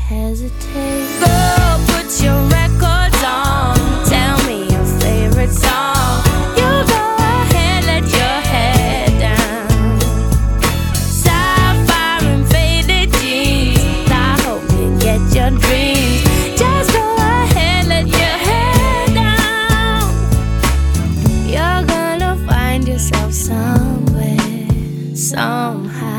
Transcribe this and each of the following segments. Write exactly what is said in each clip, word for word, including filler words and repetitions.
hesitate. Girl, put your records on. Tell me your favorite song. You go ahead, let your head down. Sapphire and faded jeans. I hope you get your dreams. Just go ahead, let your head down. You're gonna find yourself somewhere, somehow.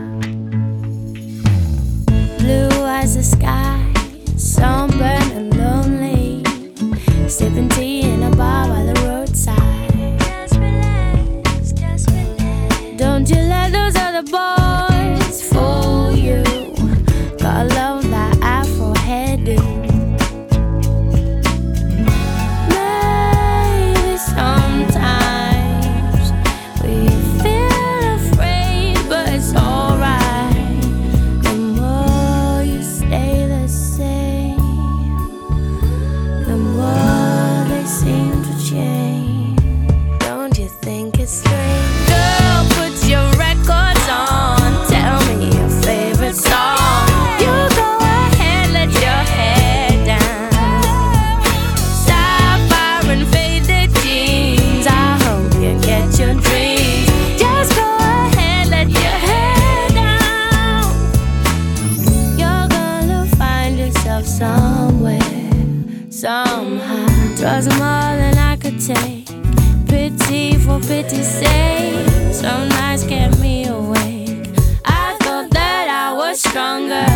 Blue as the sky, sunburned and lonely, sipping tea in a bar by the roadside. Just relax, just relax. Don't you let those other boys fool you. Gotta love that afro hairdo. Maybe sometimes we feel afraid, but it's alright. The more you stay the same, the more they seem to change. Don't you think it's strange? Girl, put your records on. Tell me your favorite song. You go ahead, let your head down. Sapphire and faded jeans. I hope you get your dreams. Just go ahead, let your head down. You're gonna find yourself somewhere, somehow. Twas more than I could take. Pity for pity's sake. Some nights kept me awake. I thought that I was stronger.